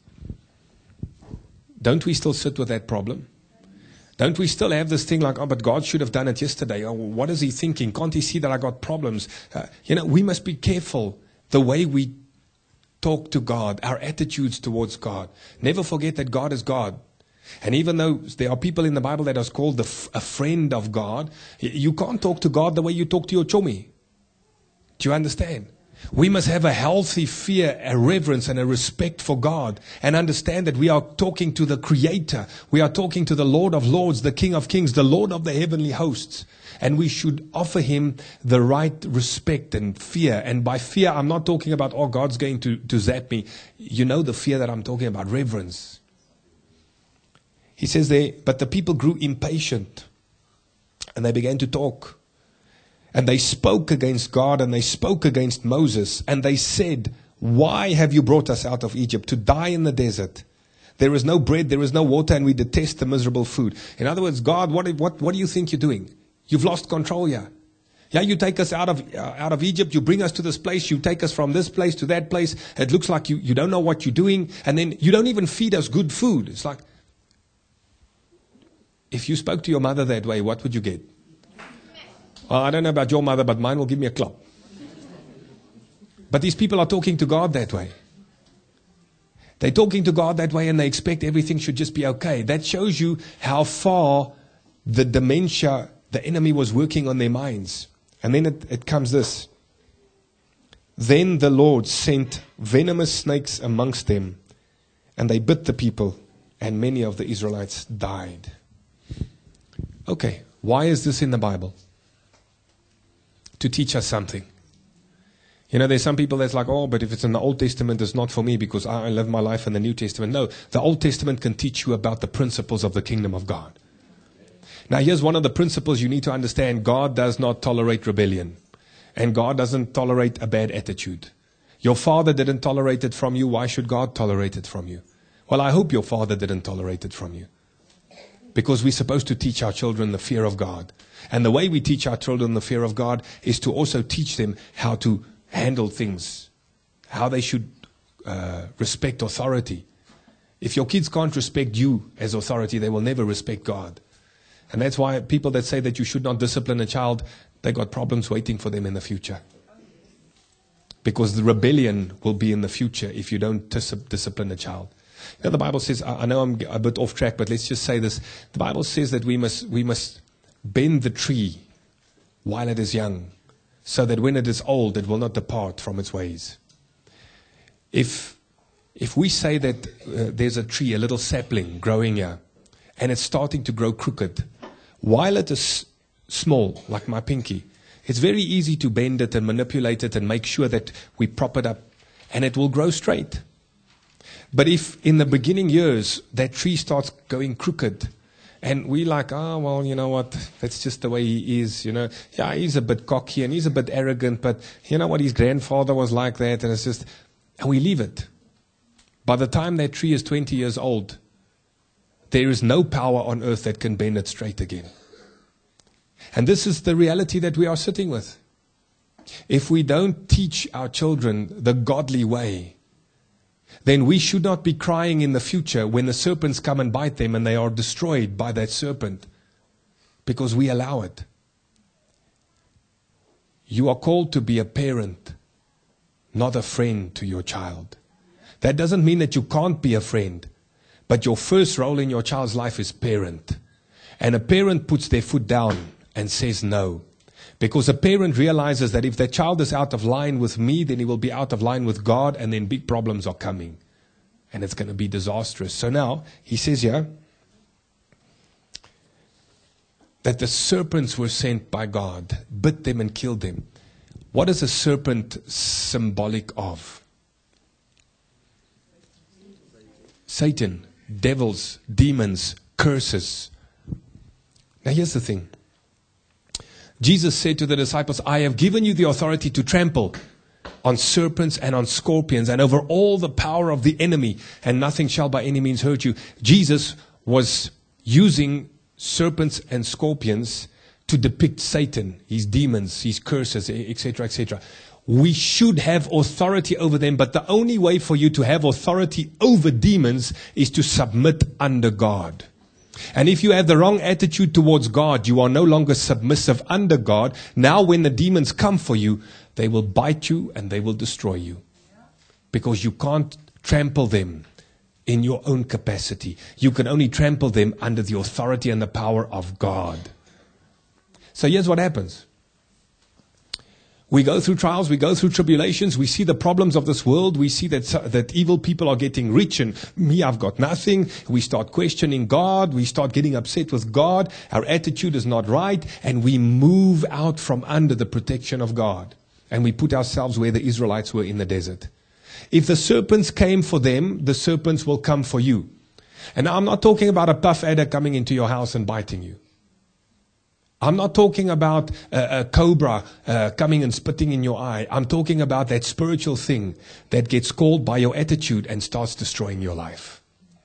Don't we still sit with that problem? Don't we still have this thing like, oh, but God should have done it yesterday. Oh, what is he thinking? Can't he see that I got problems? We must be careful the way we talk to God, our attitudes towards God. Never forget that God is God. And even though there are people in the Bible that are called a friend of God, you can't talk to God the way you talk to your chummy. Do you understand? We must have a healthy fear, a reverence, and a respect for God, and understand that we are talking to the Creator. We are talking to the Lord of Lords, the King of Kings, the Lord of the heavenly hosts. And we should offer Him the right respect and fear. And by fear, I'm not talking about, oh, God's going to zap me. You know the fear that I'm talking about, reverence. He says there, but the people grew impatient, and they began to talk. And they spoke against God, and they spoke against Moses. And they said, why have you brought us out of Egypt to die in the desert? There is no bread, there is no water, and we detest the miserable food. In other words, God, what do you think you're doing? You've lost control here. Yeah, you take us out of Egypt, you bring us to this place, you take us from this place to that place. It looks like you don't know what you're doing, and then you don't even feed us good food. It's like, if you spoke to your mother that way, what would you get? Well, I don't know about your mother, but mine will give me a clap. But these people are talking to God that way. They're talking to God that way and they expect everything should just be okay. That shows you how far the dementia, the enemy was working on their minds. And then it comes this. Then the Lord sent venomous snakes amongst them, and they bit the people, and many of the Israelites died. Okay, why is this in the Bible? To teach us something. There's some people that's like, oh, but if it's in the Old Testament, it's not for me because I live my life in the New Testament. No, the Old Testament can teach you about the principles of the kingdom of God. Now, here's one of the principles you need to understand. God does not tolerate rebellion. And God doesn't tolerate a bad attitude. Your father didn't tolerate it from you. Why should God tolerate it from you? Well, I hope your father didn't tolerate it from you. Because we're supposed to teach our children the fear of God. And the way we teach our children the fear of God is to also teach them how to handle things, how they should respect authority. If your kids can't respect you as authority, they will never respect God. And that's why people that say that you should not discipline a child, they got problems waiting for them in the future. Because the rebellion will be in the future if you don't discipline a child. You know, the Bible says, I know I'm a bit off track, but let's just say this. The Bible says that we must bend the tree while it is young, so that when it is old, it will not depart from its ways. If we say that there's a tree, a little sapling growing here, and it's starting to grow crooked, while it is small, like my pinky, it's very easy to bend it and manipulate it and make sure that we prop it up, and it will grow straight. But if in the beginning years that tree starts going crooked, and we like, well, you know what, that's just the way he is, you know. Yeah, he's a bit cocky and he's a bit arrogant, but you know what, his grandfather was like that, and it's just, and we leave it. By the time that tree is 20 years old, there is no power on earth that can bend it straight again. And this is the reality that we are sitting with. If we don't teach our children the godly way, then we should not be crying in the future when the serpents come and bite them and they are destroyed by that serpent, because we allow it. You are called to be a parent, not a friend to your child. That doesn't mean that you can't be a friend, but your first role in your child's life is parent. And a parent puts their foot down and says no. Because a parent realizes that if their child is out of line with me, then he will be out of line with God, and then big problems are coming. And it's going to be disastrous. So now, he says here, that the serpents were sent by God, bit them and killed them. What is a serpent symbolic of? Satan, devils, demons, curses. Now here's the thing. Jesus said to the disciples, I have given you the authority to trample on serpents and on scorpions and over all the power of the enemy, and nothing shall by any means hurt you. Jesus was using serpents and scorpions to depict Satan, his demons, his curses, etc., etc. We should have authority over them, but the only way for you to have authority over demons is to submit under God. And if you have the wrong attitude towards God, you are no longer submissive under God. Now when the demons come for you, they will bite you and they will destroy you. Because you can't trample them in your own capacity. You can only trample them under the authority and the power of God. So here's what happens. We go through trials, we go through tribulations, we see the problems of this world, we see that evil people are getting rich and me, I've got nothing. We start questioning God, we start getting upset with God, our attitude is not right, and we move out from under the protection of God. And we put ourselves where the Israelites were in the desert. If the serpents came for them, the serpents will come for you. And I'm not talking about a puff adder coming into your house and biting you. I'm not talking about a cobra coming and spitting in your eye. I'm talking about that spiritual thing that gets called by your attitude and starts destroying your life.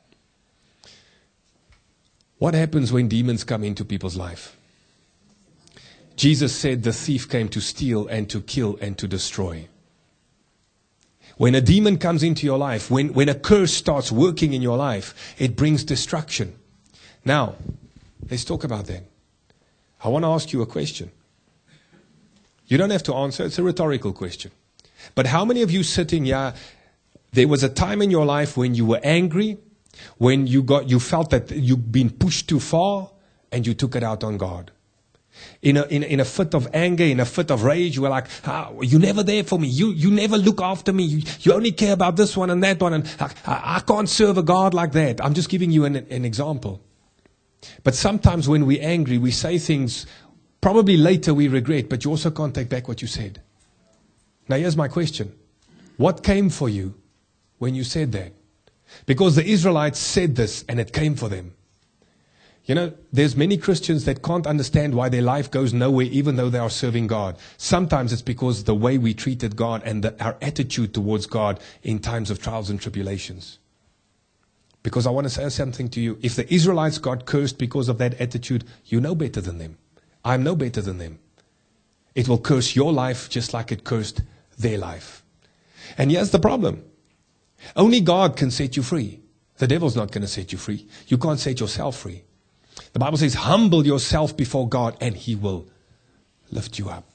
What happens when demons come into people's life? Jesus said the thief came to steal and to kill and to destroy. When a demon comes into your life, when a curse starts working in your life, it brings destruction. Now, let's talk about that. I want to ask you a question. You don't have to answer. It's a rhetorical question. But how many of you sitting here, there was a time in your life when you were angry, when you felt that you've been pushed too far, and you took it out on God? In a fit of anger, in a fit of rage, you were like, you're never there for me. You never look after me. You only care about this one and that one. And I can't serve a God like that. I'm just giving you an example. But sometimes when we're angry, we say things probably later we regret, but you also can't take back what you said. Now here's my question. What came for you when you said that? Because the Israelites said this and it came for them. You know, there's many Christians that can't understand why their life goes nowhere even though they are serving God. Sometimes it's because the way we treated God and our attitude towards God in times of trials and tribulations. Because I want to say something to you. If the Israelites got cursed because of that attitude, you know better than them. I'm no better than them. It will curse your life just like it cursed their life. And here's the problem. Only God can set you free. The devil's not going to set you free. You can't set yourself free. The Bible says, humble yourself before God and He will lift you up.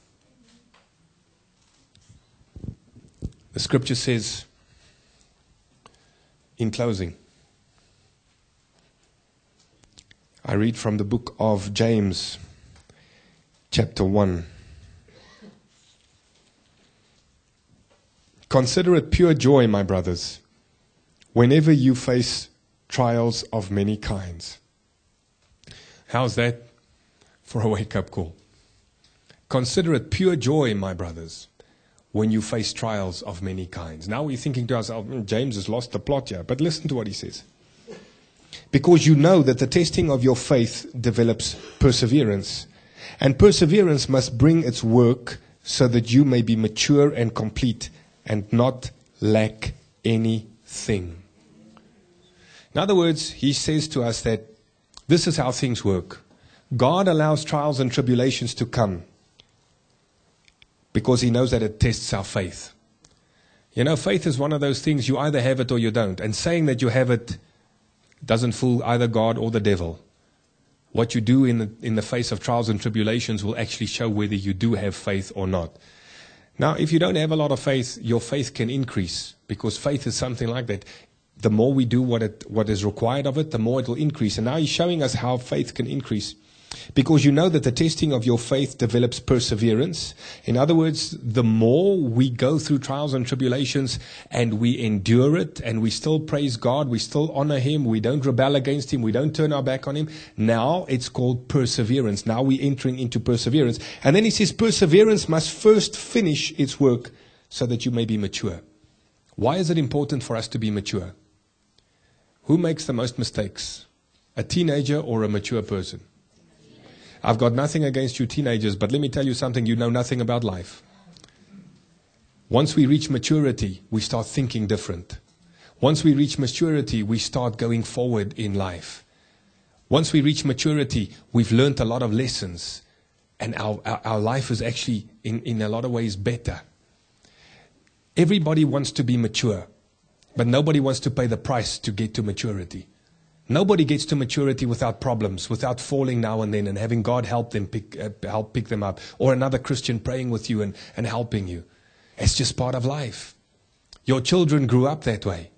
The scripture says, in closing, I read from the book of James, chapter 1. Consider it pure joy, my brothers, whenever you face trials of many kinds. How's that for a wake-up call? Consider it pure joy, my brothers, when you face trials of many kinds. Now we're thinking to ourselves, James has lost the plot here. But listen to what he says. Because you know that the testing of your faith develops perseverance. And perseverance must bring its work so that you may be mature and complete and not lack anything. In other words, he says to us that this is how things work. God allows trials and tribulations to come because He knows that it tests our faith. You know, faith is one of those things, you either have it or you don't. And saying that you have it doesn't fool either God or the devil. What you do in the face of trials and tribulations will actually show whether you do have faith or not. Now, if you don't have a lot of faith, your faith can increase, because faith is something like that. The more we do what is required of it, the more it will increase. And now He's showing us how faith can increase. Because you know that the testing of your faith develops perseverance. In other words, the more we go through trials and tribulations and we endure it and we still praise God, we still honor Him, we don't rebel against Him, we don't turn our back on Him. Now it's called perseverance. Now we're entering into perseverance. And then he says perseverance must first finish its work so that you may be mature. Why is it important for us to be mature? Who makes the most mistakes? A teenager or a mature person? I've got nothing against you teenagers, but let me tell you something, you know nothing about life. Once we reach maturity, we start thinking different. Once we reach maturity, we start going forward in life. Once we reach maturity, we've learned a lot of lessons, and our life is actually, in a lot of ways, better. Everybody wants to be mature, but nobody wants to pay the price to get to maturity. Nobody gets to maturity without problems, without falling now and then and having God help them help pick them up, or another Christian praying with you and helping you. It's just part of life. Your children grew up that way.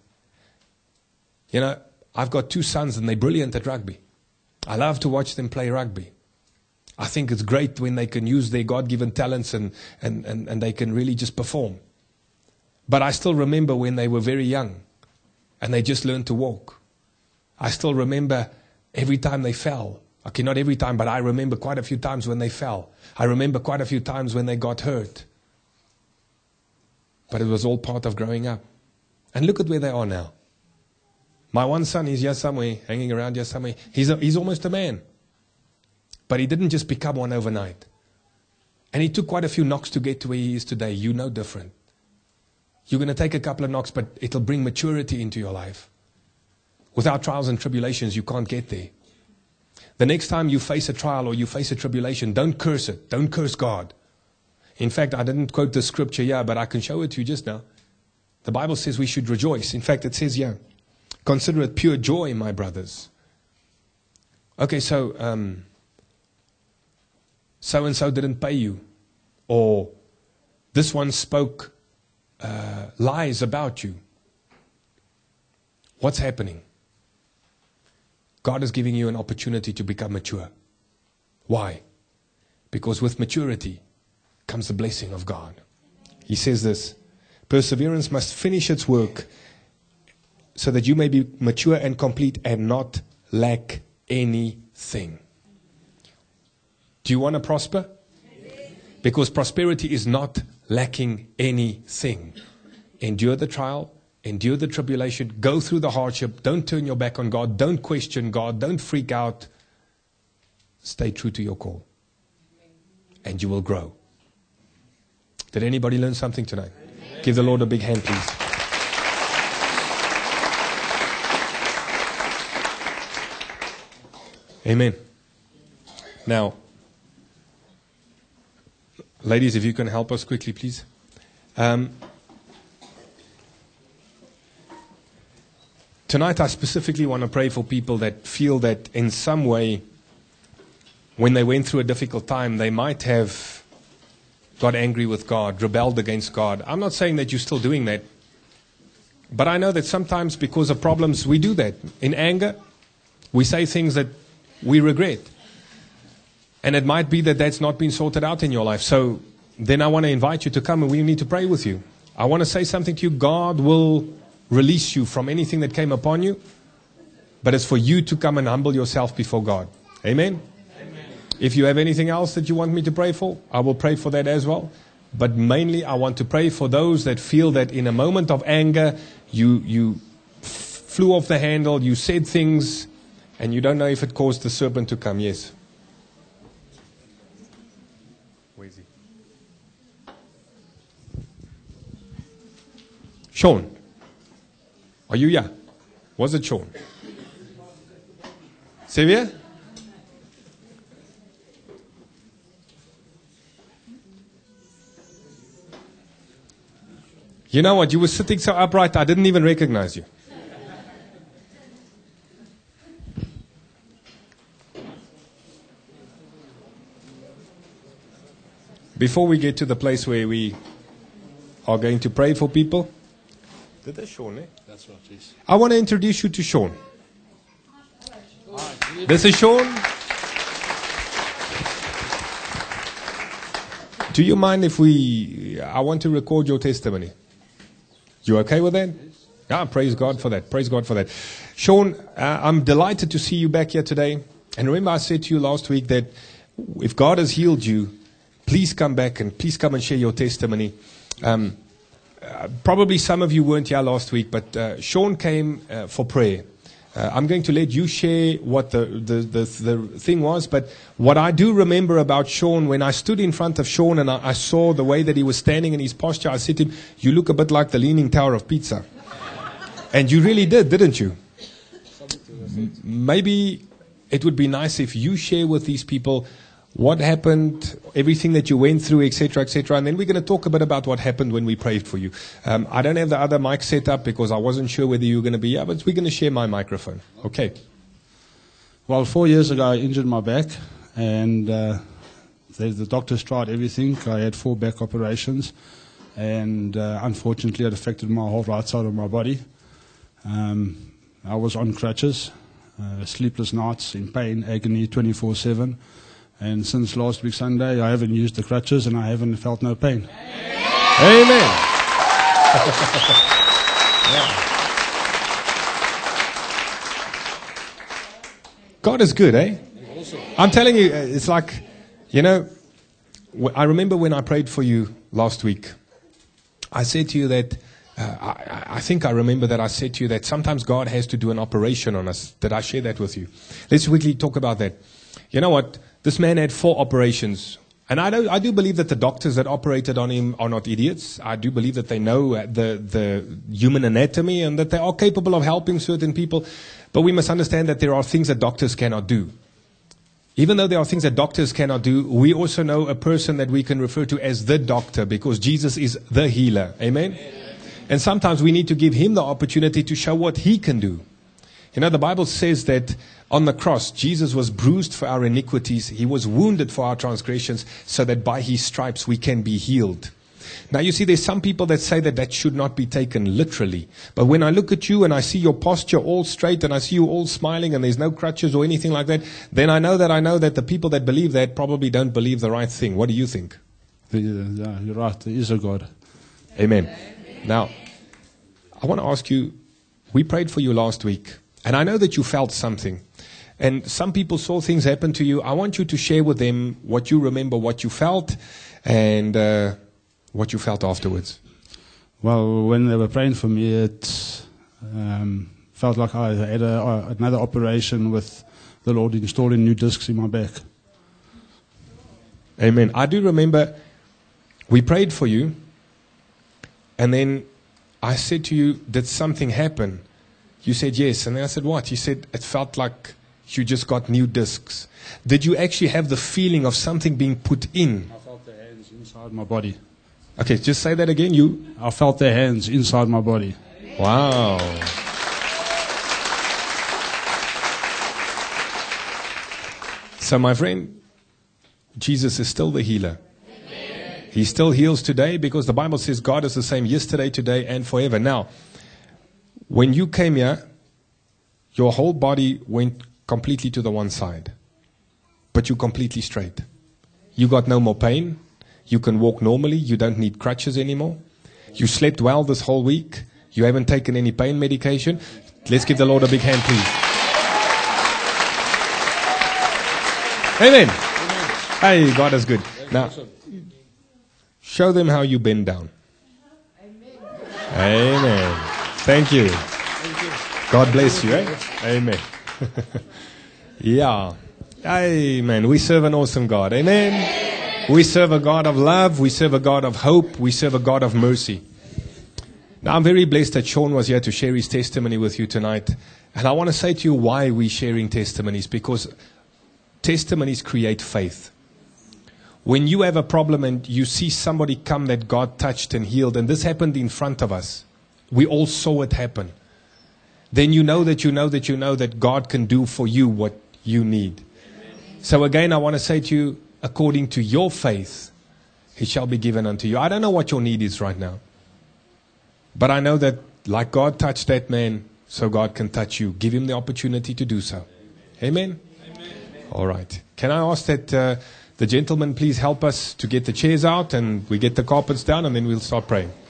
You know, I've got 2 sons and they're brilliant at rugby. I love to watch them play rugby. I think it's great when they can use their God-given talents and they can really just perform. But I still remember when they were very young and they just learned to walk. I still remember every time they fell. Okay, not every time, but I remember quite a few times when they fell. I remember quite a few times when they got hurt. But it was all part of growing up. And look at where they are now. My one son is here somewhere, hanging around here somewhere. He's almost a man. But he didn't just become one overnight. And he took quite a few knocks to get to where he is today. You know different. You're going to take a couple of knocks, but it'll bring maturity into your life. Without trials and tribulations, you can't get there. The next time you face a trial or you face a tribulation, don't curse it. Don't curse God. In fact, I didn't quote the scripture here, but I can show it to you just now. The Bible says we should rejoice. In fact, it says here, consider it pure joy, my brothers. Okay, so and so didn't pay you. Or this one spoke lies about you. What's happening? God is giving you an opportunity to become mature. Why? Because with maturity comes the blessing of God. He says this, perseverance must finish its work so that you may be mature and complete and not lack anything. Do you want to prosper? Because prosperity is not lacking anything. Endure the trial. Endure the tribulation. Go through the hardship. Don't turn your back on God. Don't question God. Don't freak out. Stay true to your call. And you will grow. Did anybody learn something tonight? Amen. Give the Lord a big hand, please. Amen. Now, ladies, if you can help us quickly, please. Tonight I specifically want to pray for people that feel that in some way, when they went through a difficult time, they might have got angry with God, rebelled against God. I'm not saying that you're still doing that. But I know that sometimes because of problems, we do that. In anger, we say things that we regret. And it might be that that's not been sorted out in your life. So then I want to invite you to come and we need to pray with you. I want to say something to you. God will release you from anything that came upon you. But it's for you to come and humble yourself before God. Amen? Amen. If you have anything else that you want me to pray for, I will pray for that as well. But mainly I want to pray for those that feel that in a moment of anger, you flew off the handle, you said things, and you don't know if it caused the serpent to come. Yes. Where is he? Sean. Are you here? Was it Sean? Xavier? You know what? You were sitting so upright, I didn't even recognize you. Before we get to the place where we are going to pray for people. Did they Sean, eh? That's right, yes. I want to introduce you to Sean. This is Sean. Do you mind if I want to record your testimony? You okay with that? Yes. Yeah, praise God for that. Praise God for that. Sean, I'm delighted to see you back here today. And remember I said to you last week that if God has healed you, please come back and please come and share your testimony. Probably some of you weren't here last week, but Sean came for prayer. I'm going to let you share what the thing was, but what I do remember about Sean, when I stood in front of Sean and I saw the way that he was standing in his posture, I said to him, you look a bit like the Leaning Tower of Pizza. And you really did, didn't you? Maybe it would be nice if you share with these people what happened, everything that you went through, etc., etc. And then we're going to talk a bit about what happened when we prayed for you. I don't have the other mic set up because I wasn't sure whether you were going to be here, but we're going to share my microphone. Okay. Well, 4 years ago, I injured my back, and the doctors tried everything. I had 4 back operations, and unfortunately, it affected my whole right side of my body. I was on crutches, sleepless nights, in pain, agony, 24/7. And since last week Sunday, I haven't used the crutches and I haven't felt no pain. Amen. God is good, eh? I'm telling you, it's like, you know, I remember when I prayed for you last week, I said to you that, I think I remember that I said to you that sometimes God has to do an operation on us. Did I share that with you? Let's quickly talk about that. You know what? This man had 4 operations. And I do believe that the doctors that operated on him are not idiots. I do believe that they know the human anatomy and that they are capable of helping certain people. But we must understand that there are things that doctors cannot do. Even though there are things that doctors cannot do, we also know a person that we can refer to as the doctor because Jesus is the healer. Amen? And sometimes we need to give him the opportunity to show what he can do. You know, the Bible says that on the cross, Jesus was bruised for our iniquities. He was wounded for our transgressions so that by his stripes we can be healed. Now, you see, there's some people that say that that should not be taken literally. But when I look at you and I see your posture all straight and I see you all smiling and there's no crutches or anything like that, then I know that the people that believe that probably don't believe the right thing. What do you think? Yeah, you're right. There is a God. Amen. Now, I want to ask you, we prayed for you last week. And I know that you felt something. And some people saw things happen to you. I want you to share with them what you remember, what you felt, and what you felt afterwards. Well, when they were praying for me, it felt like I had another operation with the Lord installing new discs in my back. Amen. I do remember we prayed for you, and then I said to you, did something happen? You said yes. And then I said, what? You said, it felt like you just got new discs. Did you actually have the feeling of something being put in? I felt the hands inside my body. Okay, just say that again. I felt their hands inside my body. Wow. So my friend, Jesus is still the healer. He still heals today because the Bible says God is the same yesterday, today, and forever. Now, when you came here, your whole body went completely to the one side. But you're completely straight. You got no more pain. You can walk normally. You don't need crutches anymore. You slept well this whole week. You haven't taken any pain medication. Let's give the Lord a big hand, please. Amen. Hey, God is good. Now, show them how you bend down. Amen. Thank you. God bless you. Eh? Amen. Yeah. Amen. We serve an awesome God. Amen. We serve a God of love. We serve a God of hope. We serve a God of mercy. Now, I'm very blessed that Sean was here to share his testimony with you tonight. And I want to say to you why we're sharing testimonies. Because testimonies create faith. When you have a problem and you see somebody come that God touched and healed, and this happened in front of us, we all saw it happen, then you know that God can do for you what you need. So again, I want to say to you, according to your faith, it shall be given unto you. I don't know what your need is right now. But I know that like God touched that man, so God can touch you. Give him the opportunity to do so. Amen? Amen. All right. Can I ask that the gentleman please help us to get the chairs out and we get the carpets down and then we'll start praying.